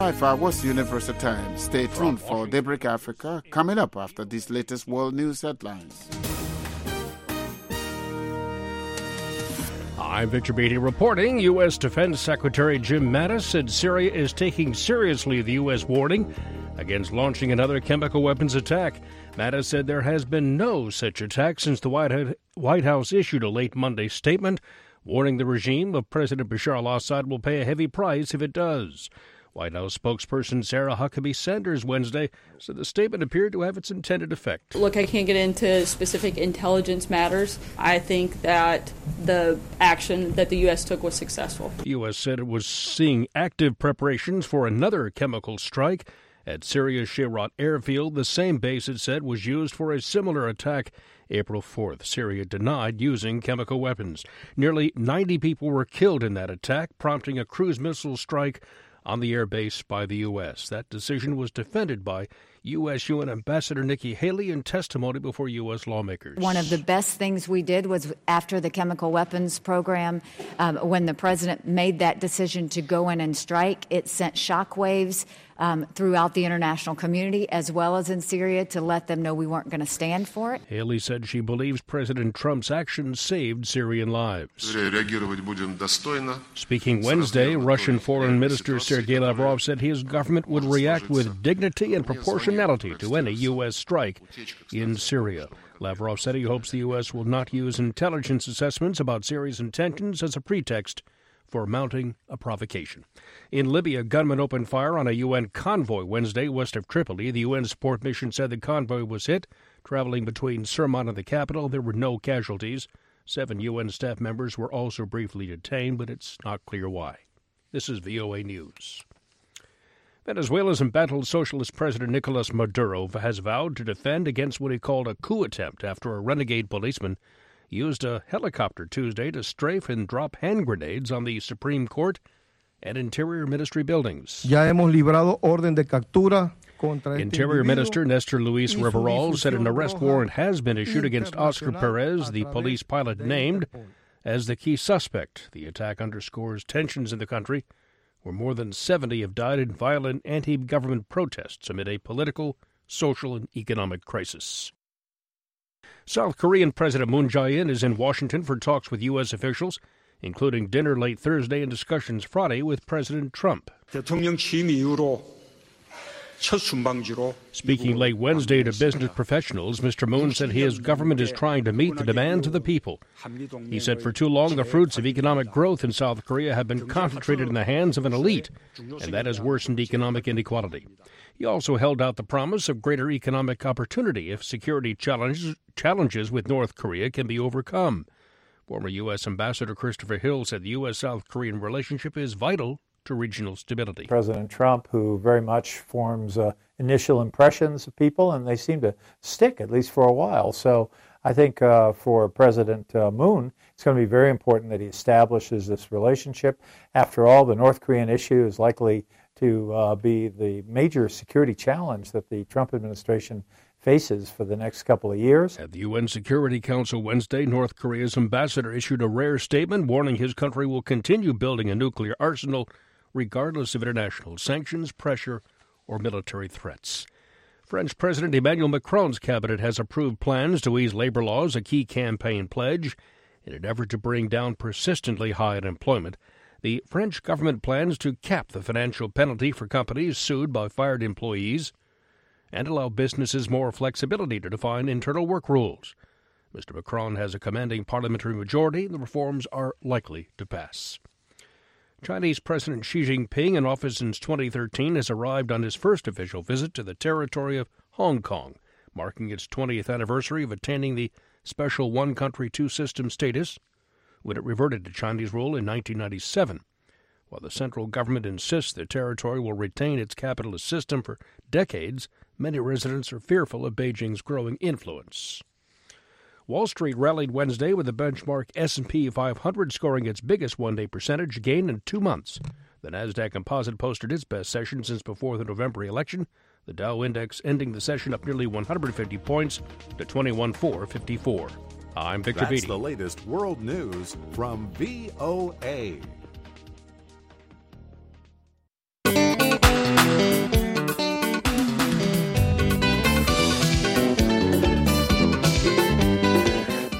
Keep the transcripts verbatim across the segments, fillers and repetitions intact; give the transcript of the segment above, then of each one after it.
Five hours Universal Time. Stay tuned for Daybreak Africa coming up after these latest world news headlines. I'm Victor Beatty reporting. U S. Defense Secretary Jim Mattis said Syria is taking seriously the U S warning against launching another chemical weapons attack. Mattis said there has been no such attack since the White House issued a late Monday statement warning the regime of President Bashar al-Assad will pay a heavy price if it does. White House spokesperson Sarah Huckabee Sanders Wednesday said the statement appeared to have its intended effect. Look, I can't get into specific intelligence matters. I think that the action that the U S took was successful. The U S said it was seeing active preparations for another chemical strike at Syria's Shayrat airfield. The same base, it said, was used for a similar attack April fourth. Syria denied using chemical weapons. Nearly ninety people were killed in that attack, prompting a cruise missile strike on the air base by the U S. That decision was defended by U S U N Ambassador Nikki Haley in testimony before U S lawmakers. One of the best things we did was after the chemical weapons program, um, when the president made that decision to go in and strike, it sent shockwaves um, throughout the international community as well as in Syria to let them know we weren't going to stand for it. Haley said she believes President Trump's actions saved Syrian lives. Speaking Wednesday, Russian Foreign Minister Sergei Lavrov said his government would react with dignity and proportionality to any U S strike in Syria. Lavrov said he hopes the U S will not use intelligence assessments about Syria's intentions as a pretext for mounting a provocation. In Libya, gunmen opened fire on a U N convoy Wednesday west of Tripoli. The U N support mission said the convoy was hit. Traveling between Sirmat and the capital, there were no casualties. Seven U N staff members were also briefly detained, but it's not clear why. This is V O A News. Venezuela's embattled socialist president Nicolas Maduro has vowed to defend against what he called a coup attempt after a renegade policeman used a helicopter Tuesday to strafe and drop hand grenades on the Supreme Court and Interior Ministry buildings. Ya hemos librado orden de captura. Interior Minister Nestor Luis Riverol said an arrest warrant has been issued against Oscar Perez, the police pilot named as the key suspect. The attack underscores tensions in the country, where more than seventy have died in violent anti-government protests amid a political, social, and economic crisis. South Korean President Moon Jae-in is in Washington for talks with U S officials, including dinner late Thursday and discussions Friday with President Trump. Speaking late Wednesday to business professionals, Mister Moon said his government is trying to meet the demands of the people. He said for too long the fruits of economic growth in South Korea have been concentrated in the hands of an elite, and that has worsened economic inequality. He also held out the promise of greater economic opportunity if security challenges, challenges with North Korea can be overcome. Former U S Ambassador Christopher Hill said the U S-South Korean relationship is vital to regional stability. President Trump, who very much forms uh, initial impressions of people, and they seem to stick, at least for a while. So I think uh, for President uh, Moon, it's going to be very important that he establishes this relationship. After all, the North Korean issue is likely to uh, be the major security challenge that the Trump administration faces for the next couple of years. At the U N Security Council Wednesday, North Korea's ambassador issued a rare statement warning his country will continue building a nuclear arsenal regardless of international sanctions, pressure, or military threats. French President Emmanuel Macron's cabinet has approved plans to ease labor laws, a key campaign pledge, in an effort to bring down persistently high unemployment. The French government plans to cap the financial penalty for companies sued by fired employees and allow businesses more flexibility to define internal work rules. Mister Macron has a commanding parliamentary majority, and the reforms are likely to pass. Chinese President Xi Jinping, in office since twenty thirteen, has arrived on his first official visit to the territory of Hong Kong, marking its twentieth anniversary of attaining the special one-country, two-system status when it reverted to Chinese rule in nineteen ninety-seven. While the central government insists the territory will retain its capitalist system for decades, many residents are fearful of Beijing's growing influence. Wall Street rallied Wednesday with the benchmark S and P five hundred scoring its biggest one-day percentage gain in two months. The Nasdaq Composite posted its best session since before the November election, the Dow Index ending the session up nearly one hundred fifty points to twenty-one thousand four hundred fifty-four. I'm Victor Beatty. That's the latest world news from V O A.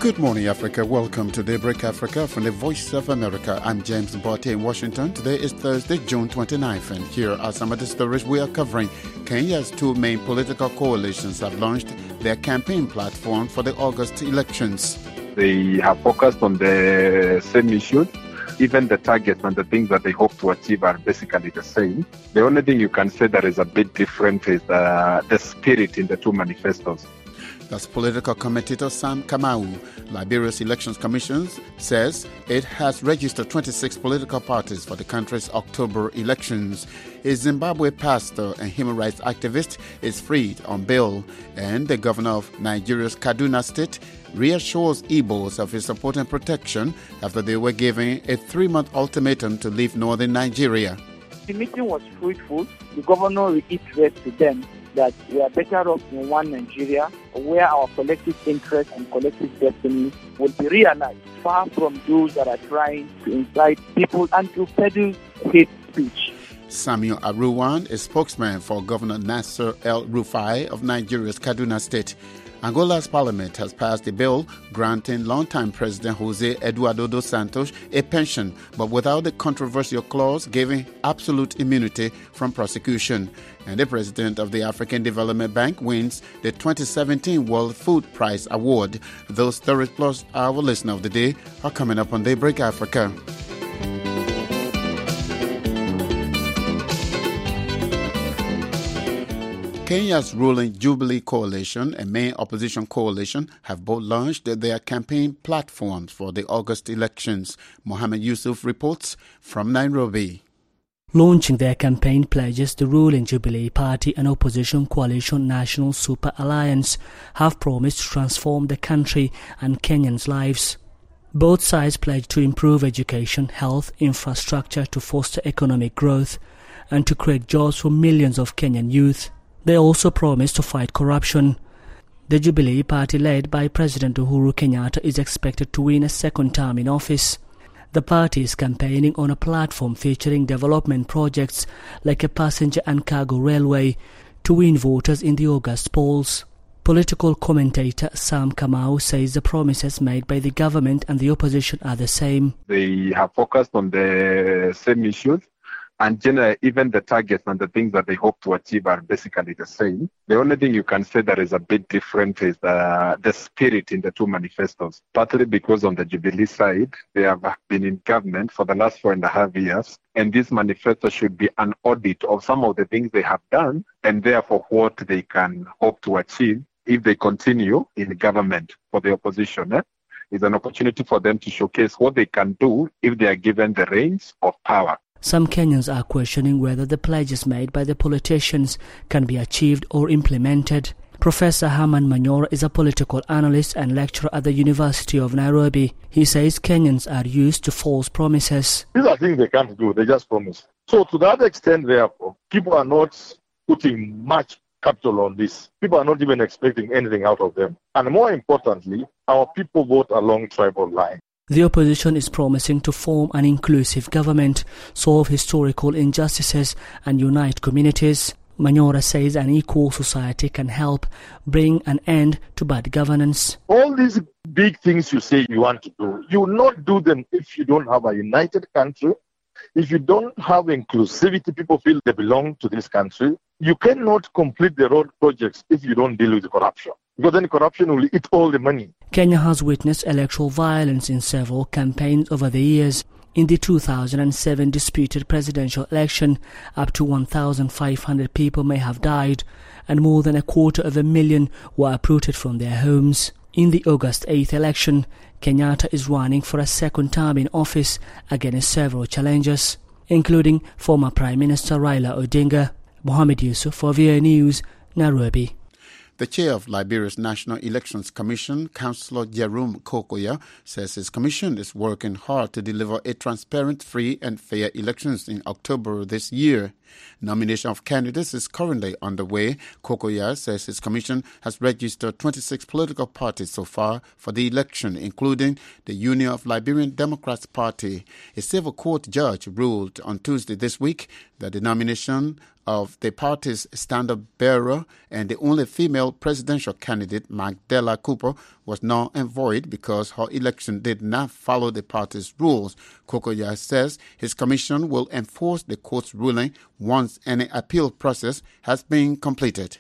Good morning, Africa. Welcome to Daybreak Africa from the Voice of America. I'm James Botte in Washington. Today is Thursday, June twenty-ninth, and here are some of the stories we are covering. Kenya's two main political coalitions have launched their campaign platform for the August elections. They have focused on the same issues. Even the targets and the things that they hope to achieve are basically the same. The only thing you can say that is a bit different is the, the spirit in the two manifestos. That's political commentator Sam Kamau. Liberia's Elections Commission says it has registered twenty-six political parties for the country's October elections. A Zimbabwe pastor and human rights activist is freed on bail, and the governor of Nigeria's Kaduna State reassures Igbos of his support and protection after they were given a three-month ultimatum to leave northern Nigeria. The meeting was fruitful. The governor reiterated to them that we are better off in one Nigeria where our collective interests and collective destiny will be realized, far from those that are trying to incite people and to peddle hate speech. Samuel Aruwan is spokesman for Governor Nasser El-Rufai of Nigeria's Kaduna State. Angola's parliament has passed a bill granting longtime President Jose Eduardo dos Santos a pension, but without the controversial clause giving absolute immunity from prosecution. And the president of the African Development Bank wins the twenty seventeen World Food Prize Award. Those stories plus our listener of the day are coming up on Daybreak Africa. Kenya's ruling Jubilee Coalition and main opposition coalition have both launched their campaign platforms for the August elections. Mohammed Yusuf reports from Nairobi. Launching their campaign pledges, the ruling Jubilee Party and opposition coalition National Super Alliance have promised to transform the country and Kenyans' lives. Both sides pledge to improve education, health, infrastructure to foster economic growth and to create jobs for millions of Kenyan youth. They also promised to fight corruption. The Jubilee Party, led by President Uhuru Kenyatta, is expected to win a second term in office. The party is campaigning on a platform featuring development projects like a passenger and cargo railway to win voters in the August polls. Political commentator Sam Kamau says the promises made by the government and the opposition are the same. They have focused on the same issues. And generally, even the targets and the things that they hope to achieve are basically the same. The only thing you can say that is a bit different is the, the spirit in the two manifestos. Partly because on the Jubilee side, they have been in government for the last four and a half years. And this manifesto should be an audit of some of the things they have done and therefore what they can hope to achieve if they continue in government. For the opposition, eh? It's an opportunity for them to showcase what they can do if they are given the reins of power. Some Kenyans are questioning whether the pledges made by the politicians can be achieved or implemented. Professor Herman Manyora is a political analyst and lecturer at the University of Nairobi. He says Kenyans are used to false promises. These are things they can't do, they just promise. So to that extent, therefore, people are not putting much capital on this. People are not even expecting anything out of them. And more importantly, our people vote along tribal lines. The opposition is promising to form an inclusive government, solve historical injustices and unite communities. Manyora says an equal society can help bring an end to bad governance. All these big things you say you want to do, you will not do them if you don't have a united country, if you don't have inclusivity, people feel they belong to this country. You cannot complete the road projects if you don't deal with the corruption, because then corruption will eat all the money. Kenya has witnessed electoral violence in several campaigns over the years. In the two thousand seven disputed presidential election, up to one thousand five hundred people may have died, and more than a quarter of a million were uprooted from their homes. In the August eighth election, Kenyatta is running for a second term in office against several challengers, including former Prime Minister Raila Odinga. Mohammed Yusuf for V O A News, Nairobi. The chair of Liberia's National Elections Commission, Councillor Jerome Kokoya, says his commission is working hard to deliver a transparent, free and fair elections in October this year. Nomination of candidates is currently underway. Kokoya says his commission has registered twenty-six political parties so far for the election, including the Union of Liberian Democrats Party. A civil court judge ruled on Tuesday this week that the nomination of the party's standard-bearer and the only female presidential candidate, Magdala Cooper, was null and void because her election did not follow the party's rules. Kokoya says his commission will enforce the court's ruling once any appeal process has been completed.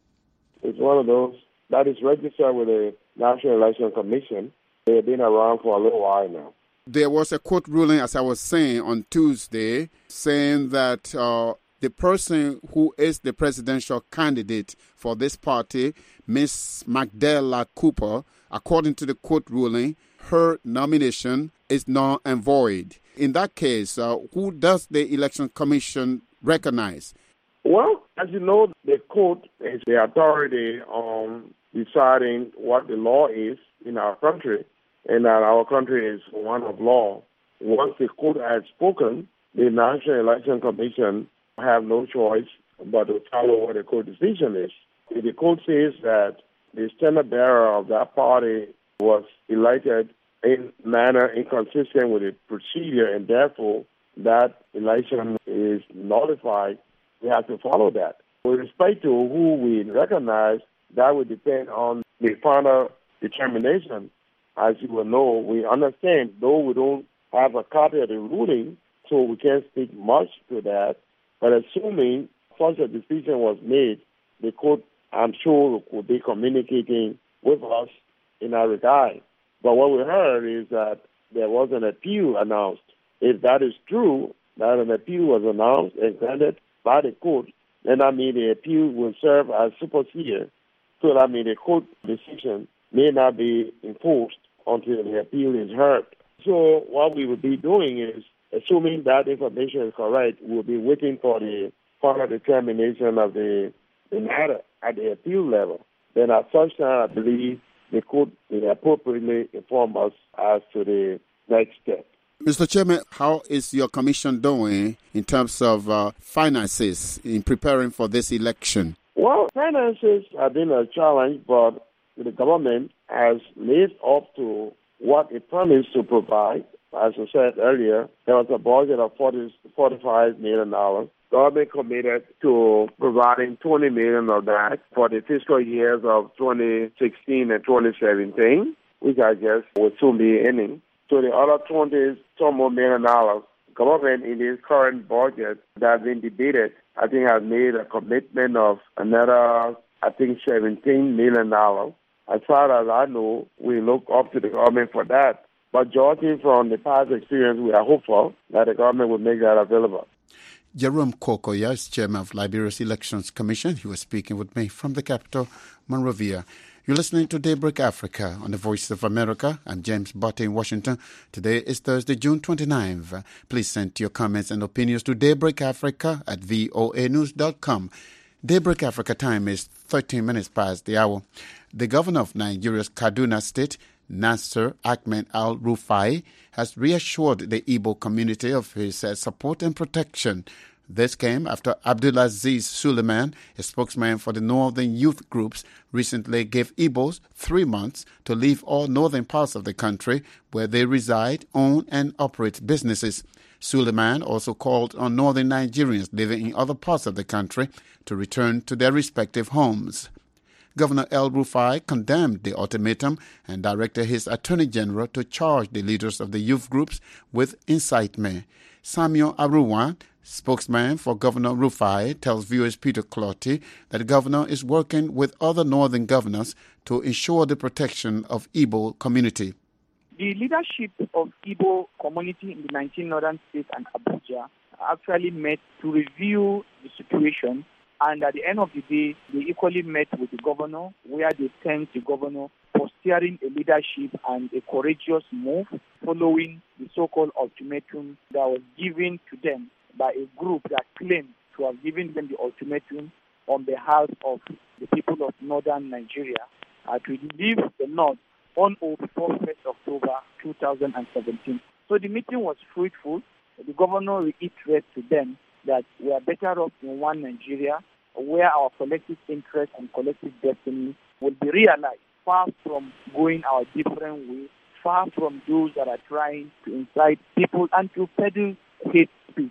It's one of those that is registered with the National Election Commission. They have been around for a little while now. There was a court ruling, as I was saying, on Tuesday, saying that uh, the person who is the presidential candidate for this party, Miss Magdala Cooper, according to the court ruling, her nomination is null and void. In that case, uh, who does the Election Commission recognize? Well, as you know, the court is the authority on deciding what the law is in our country, and that our country is one of law. Once the court has spoken, the National Election Commission have no choice but to follow what the court decision is. If the court says that the standard bearer of that party was elected in manner inconsistent with the procedure and therefore that election is nullified, we have to follow that. With respect to who we recognize, that would depend on the final determination. As you will know, we understand, though we don't have a copy of the ruling, so we can't speak much to that. But assuming such a decision was made, the court, I'm sure, would be communicating with us in that regard. But what we heard is that there was an appeal announced. If that is true, that an appeal was announced and granted by the court, then that means the appeal will serve as supersede. So that means the court decision may not be enforced until the appeal is heard. So what we will be doing is, assuming that information is correct, we'll be waiting for the final determination of the, the matter at the appeal level. Then at such time, I believe the court will appropriately inform us as to the next step. Mister Chairman, how is your commission doing in terms of uh, finances in preparing for this election? Well, finances have been a challenge, but the government has lived up to what it promised to provide. As I said earlier, there was a budget of forty, forty-five million dollars. Government committed to providing twenty million dollars of that for the fiscal years of twenty sixteen and twenty seventeen, which I guess will soon be ending. So the other twenty some more million dollars, government in this current budget that has been debated, I think has made a commitment of another, I think, seventeen million dollars. As far as I know, we look up to the government for that. But judging from the past experience, we are hopeful that the government will make that available. Jerome Kokoya is chairman of Liberia's Elections Commission. He was speaking with me from the capital, Monrovia. You're listening to Daybreak Africa on the Voice of America. I'm James Butte in Washington. Today is Thursday, June twenty-ninth. Please send your comments and opinions to daybreakafrica at voa news dot com. Daybreak Africa time is thirteen minutes past the hour. The governor of Nigeria's Kaduna State, Nasser Ahmed Al-Rufai, has reassured the Igbo community of his uh, support and protection. This came after Abdulaziz Suleiman, a spokesman for the northern youth groups, recently gave Igbos three months to leave all northern parts of the country where they reside, own, and operate businesses. Suleiman also called on northern Nigerians living in other parts of the country to return to their respective homes. Governor El-Rufai condemned the ultimatum and directed his attorney general to charge the leaders of the youth groups with incitement. Samuel Aruwan, spokesman for Governor Rufai, tells viewers Peter Clotty that the governor is working with other northern governors to ensure the protection of Igbo community. The leadership of Igbo community in the nineteen northern states and Abuja actually met to review the situation. And at the end of the day, they equally met with the governor, where they thanked the governor for steering a leadership and a courageous move following the so-called ultimatum that was given to them by a group that claimed to have given them the ultimatum on behalf of the people of northern Nigeria uh, to leave the north on or before first of October two thousand seventeen. So the meeting was fruitful. The governor reiterated to them that we are better off in one Nigeria where our collective interest and collective destiny will be realized, far from going our different ways, far from those that are trying to incite people and to peddle hate speech.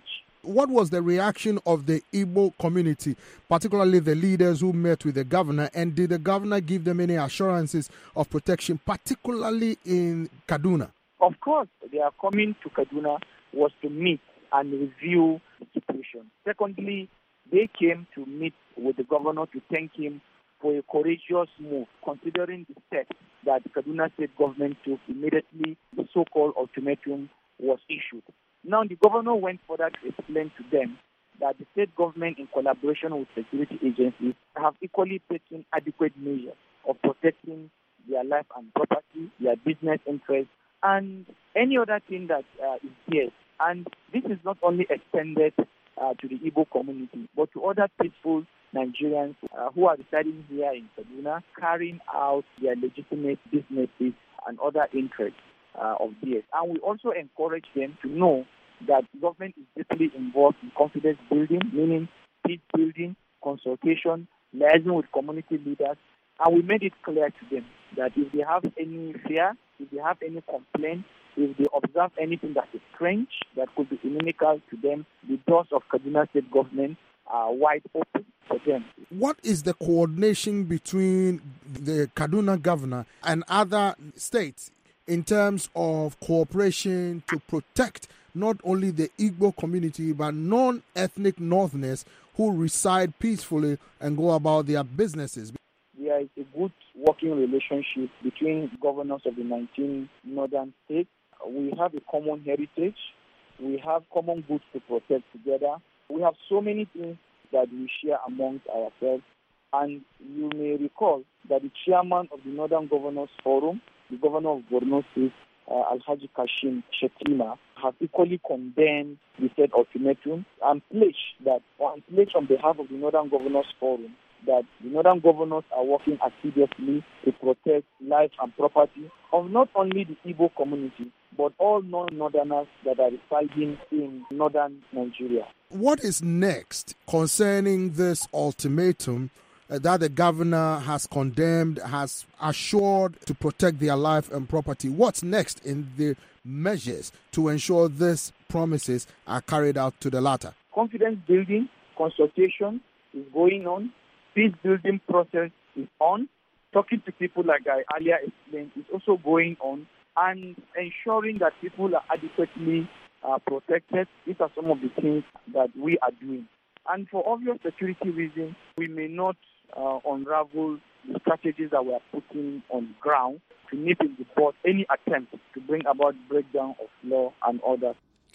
what was the reaction of the Igbo community, particularly the leaders who met with the governor, and did the governor give them any assurances of protection, particularly in Kaduna? Of course, they are coming to Kaduna was to meet and review the situation. Secondly, they came to meet with the governor to thank him for a courageous move, considering the steps that the Kaduna State government took immediately the so-called ultimatum was issued. Now, the governor went further to explain to them that the state government, in collaboration with security agencies, have equally taken adequate measures of protecting their life and property, their business interests, and any other thing that uh, is there. And this is not only extended uh, to the Igbo community, but to other peaceful Nigerians uh, who are residing here in Kaduna, carrying out their legitimate businesses and other interests uh, of theirs. And we also encourage them to know that the government is deeply involved in confidence building, meaning peace building, consultation, liaison with community leaders. And we made it clear to them that if they have any fear, if they have any complaint, if they observe anything that is strange, that could be inimical to them, the doors of Kaduna State government are wide open for them. What is the coordination between the Kaduna governor and other states in terms of cooperation to protect not only the Igbo community but non-ethnic Northerners who reside peacefully and go about their businesses? There is a good working relationship between governors of the nineteen northern states. We have a common heritage. We have common goods to protect together. We have so many things that we share amongst ourselves. And you may recall that the chairman of the Northern Governors Forum, the governor of Borno State, uh, Alhaji Kashim Shettima, has equally condemned the said ultimatum and pledged that, and pledged on behalf of the Northern Governors Forum, that the Northern Governors are working assiduously to protect life and property of not only the Igbo community, but all non-Northerners that are residing in northern Nigeria. What is next concerning this ultimatum uh, that the governor has condemned, has assured to protect their life and property? What's next in the measures to ensure these promises are carried out to the latter? Confidence building, consultation is going on. Peace building process is on. Talking to people, like I earlier explained, is also going on. And ensuring that people are adequately uh, protected. These are some of the things that we are doing. And for obvious security reasons, we may not uh, unravel the strategies that we are putting on ground to nip in the bud any attempt to bring about breakdown of law and order.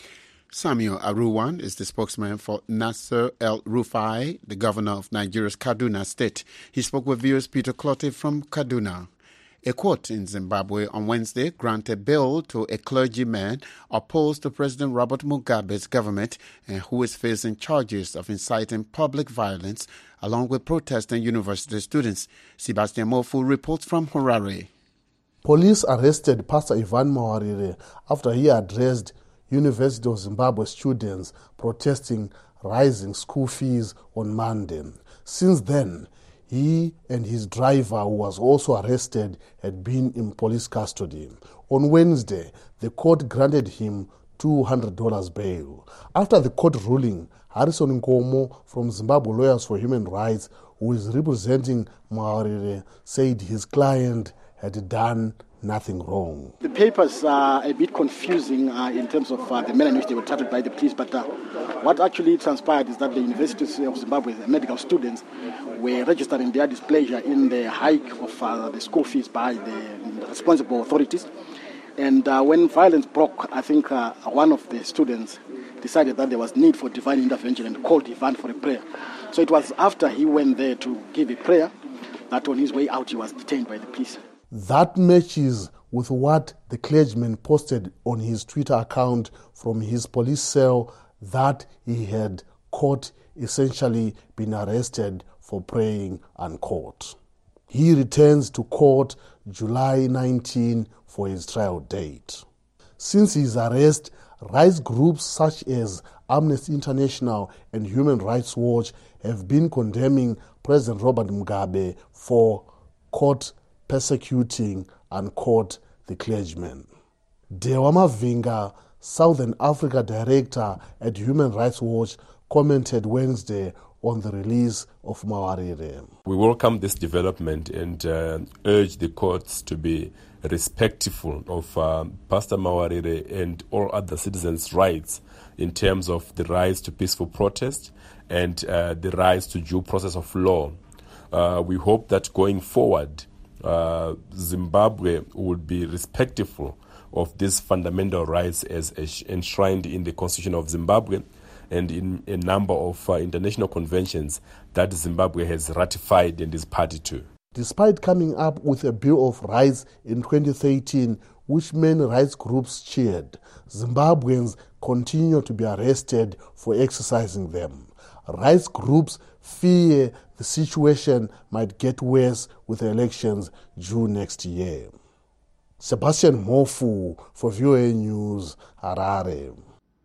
Samuel Aruwan is the spokesman for Nasser El-Rufai, the governor of Nigeria's Kaduna State. He spoke with viewers Peter Clotte from Kaduna. A court in Zimbabwe on Wednesday granted bail to a clergyman opposed to President Robert Mugabe's government and who is facing charges of inciting public violence along with protesting university students. Sebastian Mofu reports from Harare. Police arrested Pastor Ivan Mawarire after he addressed University of Zimbabwe students protesting rising school fees on Monday. Since then, he and his driver, who was also arrested, had been in police custody. On Wednesday, the court granted him two hundred dollars bail. After the court ruling, Harrison Nkomo from Zimbabwe Lawyers for Human Rights, who is representing Mawarire, said his client had done nothing wrong. The papers are a bit confusing uh, in terms of uh, the manner in which they were treated by the police, but uh, what actually transpired is that the University of Zimbabwe medical students were registering their displeasure in the hike of uh, the school fees by the responsible authorities. And uh, when violence broke, I think uh, one of the students decided that there was need for divine intervention and called Ivan for a prayer. So it was after he went there to give a prayer that on his way out he was detained by the police. That matches with what the clergyman posted on his Twitter account from his police cell, that he had, quote, essentially been arrested for praying, unquote. He returns to court July nineteenth for his trial date. Since his arrest, rights groups such as Amnesty International and Human Rights Watch have been condemning President Robert Mugabe for, quote, persecuting, unquote, the clergymen. Dewa Mavinga, Southern Africa director at Human Rights Watch commented Wednesday on the release of Mawarire. We welcome this development and uh, urge the courts to be respectful of uh, Pastor Mawarire and all other citizens' rights in terms of the rights to peaceful protest and uh, the rights to due process of law. Uh, we hope that going forward, uh, Zimbabwe will be respectful of these fundamental rights as enshrined in the Constitution of Zimbabwe and in a number of uh, international conventions that Zimbabwe has ratified and is party to. Despite coming up with a Bill of Rights in twenty thirteen, which many rights groups cheered, Zimbabweans continue to be arrested for exercising them. Rights groups fear the situation might get worse with the elections due next year. Sebastian Mofu for V O A News, Harare.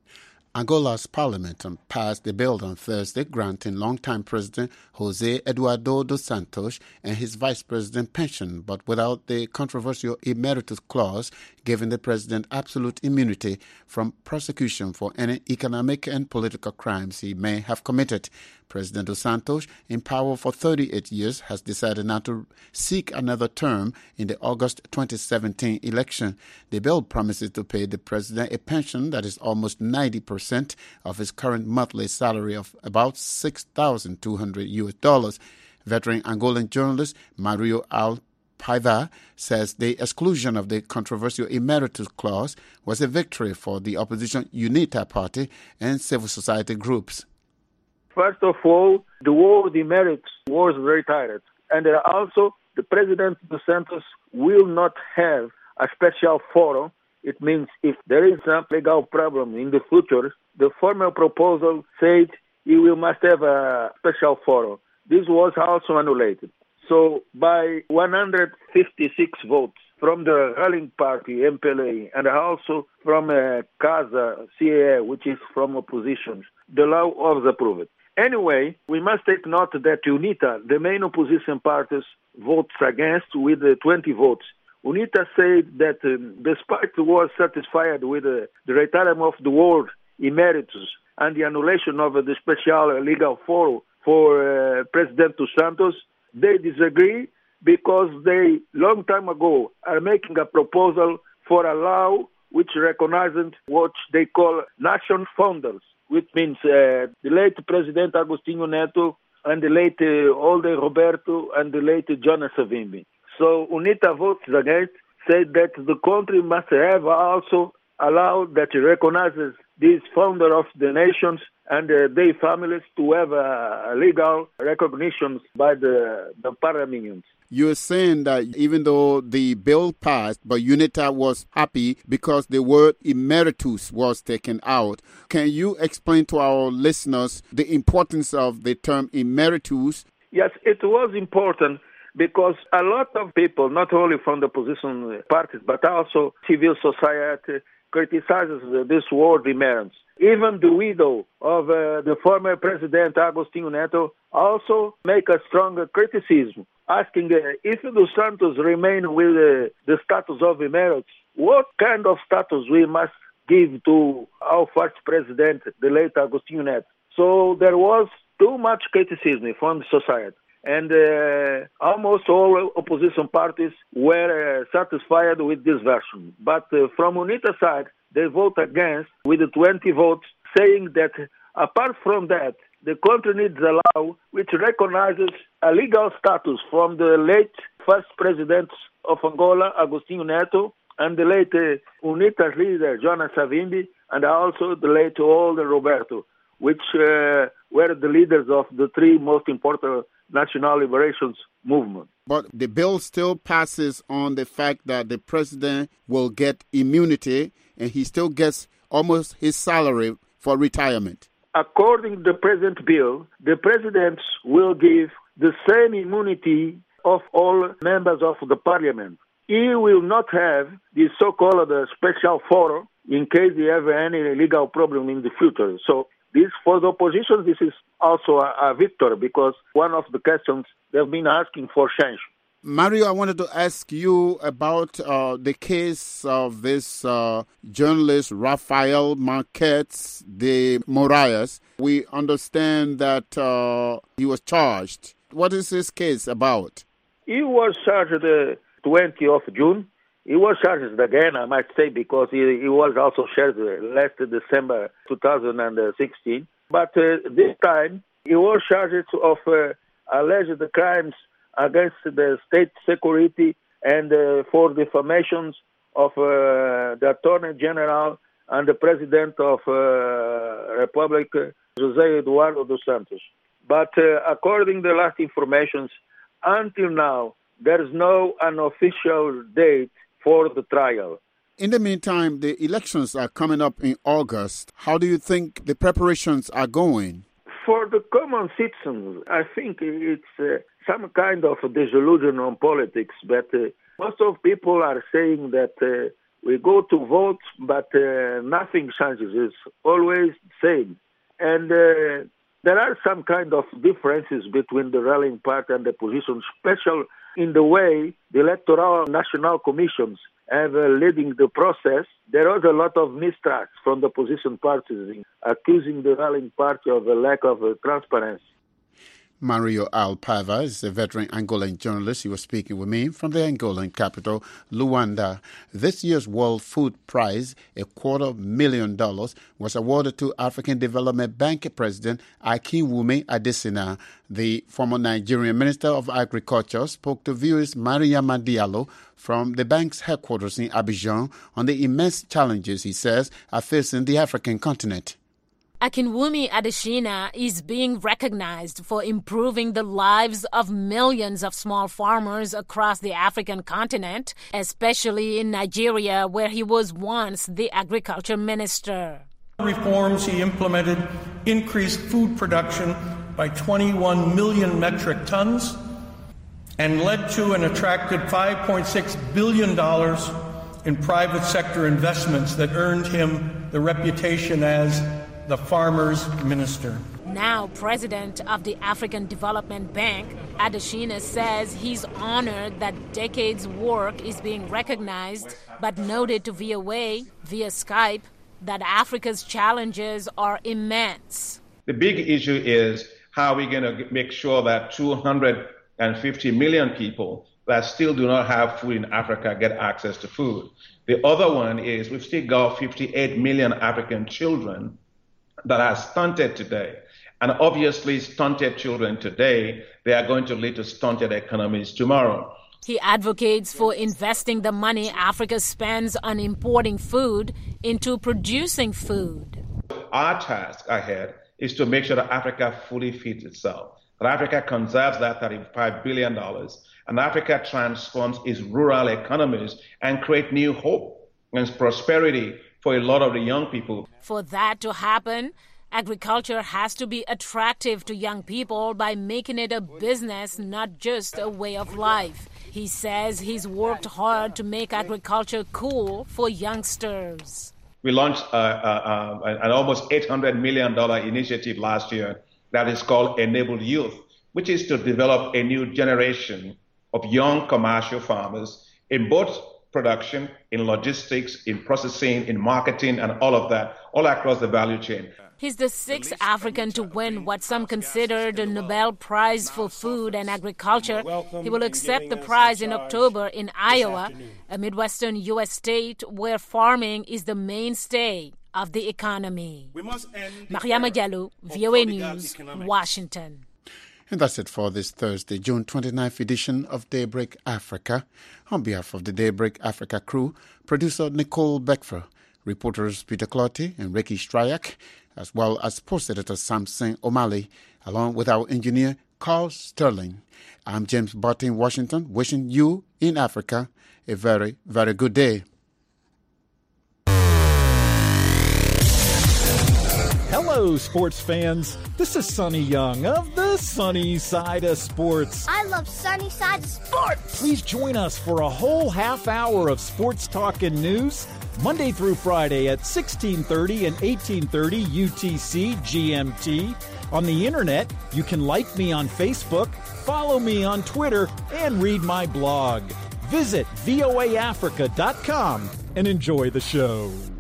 Angola's parliament passed a bill on Thursday granting longtime President Jose Eduardo dos Santos and his vice president pension, but without the controversial emeritus clause giving the president absolute immunity from prosecution for any economic and political crimes he may have committed. President dos Santos, in power for thirty-eight years, has decided not to seek another term in the August twenty seventeen election. The bill promises to pay the president a pension that is almost ninety percent of his current monthly salary of about six thousand two hundred U S dollars. Veteran Angolan journalist Mario Alpaiva says the exclusion of the controversial emeritus clause was a victory for the opposition UNITA party and civil society groups. First of all, the word emeritus was retired. And also, the President dos Santos will not have a special forum. It means if there is some legal problem in the future, the formal proposal said he will must have a special forum. This was also annulled. So by one hundred fifty-six votes from the ruling party, M P L A, and also from uh, CASA, C A A, which is from opposition, the law was approved. Anyway, we must take note that UNITA, the main opposition parties, votes against with uh, twenty votes. UNITA said that um, despite it was satisfied with uh, the retirement of the word emeritus and the annulation of uh, the special legal forum for uh, President dos Santos, they disagree because they, long time ago, are making a proposal for a law which recognizes what they call nation founders, which means uh, the late President Agostinho Neto and the late uh, Older Roberto and the late Jonas Savimbi. So UNITA votes against, said that the country must have also a law that recognizes these founder of the nations and uh, their families to have a legal recognition by the, the parliament. You're saying that even though the bill passed, but UNITA was happy because the word emeritus was taken out. Can you explain to our listeners the importance of the term emeritus? Yes, it was important because a lot of people, not only from the opposition parties, but also civil society, criticizes this word emeritus. Even the widow of uh, the former President Agostinho Neto also make a strong criticism, asking uh, if dos Santos remain with uh, the status of emeritus, what kind of status we must give to our first president, the late Agostinho Neto. So there was too much criticism from the society. And uh, almost all opposition parties were uh, satisfied with this version. But uh, from UNITA side, they vote against with the twenty votes, saying that apart from that, the country needs a law which recognizes a legal status from the late first president of Angola, Agostinho Neto, and the late uh, UNITA leader, Jonas Savimbi, and also the late Older Roberto, which uh, were the leaders of the three most important national liberations movement. But the bill still passes on the fact that the president will get immunity and he still gets almost his salary for retirement. According to the present bill, the president will give the same immunity of all members of the parliament. He will not have the so-called special forum in case he have any legal problem in the future. So this, for the opposition, this is also a, a victory because one of the questions they've been asking for change. Mario, I wanted to ask you about uh, the case of this uh, journalist, Rafael Marquez de Moraes. We understand that uh, he was charged. What is this case about? He was charged the twentieth of June. He was charged again, I might say, because he, he was also charged last December two thousand sixteen. But uh, this time, he was charged of uh, alleged crimes against the state security and uh, for defamations of uh, the Attorney General and the President of uh, Republic, José Eduardo dos Santos. But uh, according to the last information, until now, there is no unofficial date for the trial. In the meantime, the elections are coming up in August. How do you think the preparations are going? For the common citizens, I think it's uh, some kind of disillusion on politics, but uh, most of people are saying that uh, we go to vote, but uh, nothing changes. It's always the same. And uh, there are some kind of differences between the ruling party and the opposition, especially in the way the electoral national commissions have uh, leading the process. There was a lot of mistrust from the opposition parties, accusing the ruling party of a lack of uh, transparency. Mario Alpava is a veteran Angolan journalist. He was speaking with me from the Angolan capital, Luanda. This year's World Food Prize, a quarter million dollars, was awarded to African Development Bank President Akinwumi Adesina. The former Nigerian Minister of Agriculture spoke to viewers Mariama Diallo from the bank's headquarters in Abidjan on the immense challenges, he says, are facing the African continent. Akinwumi Adesina is being recognized for improving the lives of millions of small farmers across the African continent, especially in Nigeria, where he was once the agriculture minister. Reforms he implemented increased food production by twenty-one million metric tons and led to an attractive five point six billion dollars in private sector investments that earned him the reputation as the farmer's minister. Now president of the African Development Bank, Adesina says he's honored that decades' work is being recognized, but noted to V O A via Skype that Africa's challenges are immense. The big issue is how we're going to make sure that two hundred fifty million people that still do not have food in Africa get access to food. The other one is we've still got fifty-eight million African children that are stunted today. And obviously, stunted children today, they are going to lead to stunted economies tomorrow. He advocates for investing the money Africa spends on importing food into producing food. Our task ahead is to make sure that Africa fully feeds itself, that Africa conserves that thirty-five billion dollars, and Africa transforms its rural economies and create new hope and prosperity for a lot of the young people. For that to happen, agriculture has to be attractive to young people by making it a business, not just a way of life. He says he's worked hard to make agriculture cool for youngsters. We launched uh, uh, uh, an almost eight hundred million dollars initiative last year that is called Enable Youth, which is to develop a new generation of young commercial farmers in both production, in logistics, in processing, in marketing, and all of that, all across the value chain. He's the sixth African to win what some consider the Nobel Prize for Food and Agriculture. He will accept the prize in October in Iowa, a Midwestern U S state where farming is the mainstay of the economy. Mariama Diallo, V O A News, Washington. And that's it for this Thursday, June twenty-ninth edition of Daybreak Africa. On behalf of the Daybreak Africa crew, producer Nicole Beckfer, reporters Peter Clotty and Ricky Stryak, as well as post editor Samson O'Malley, along with our engineer Carl Sterling. I'm James Barton in Washington, wishing you in Africa a very, very good day. Hello, sports fans. This is Sonny Young of the Sunny Side of Sports. I love Sunny Side of Sports. Please join us for a whole half hour of sports talk and news Monday through Friday at sixteen thirty and eighteen thirty U T C G M T. On the internet, you can like me on Facebook, follow me on Twitter, and read my blog. Visit voa africa dot com and enjoy the show.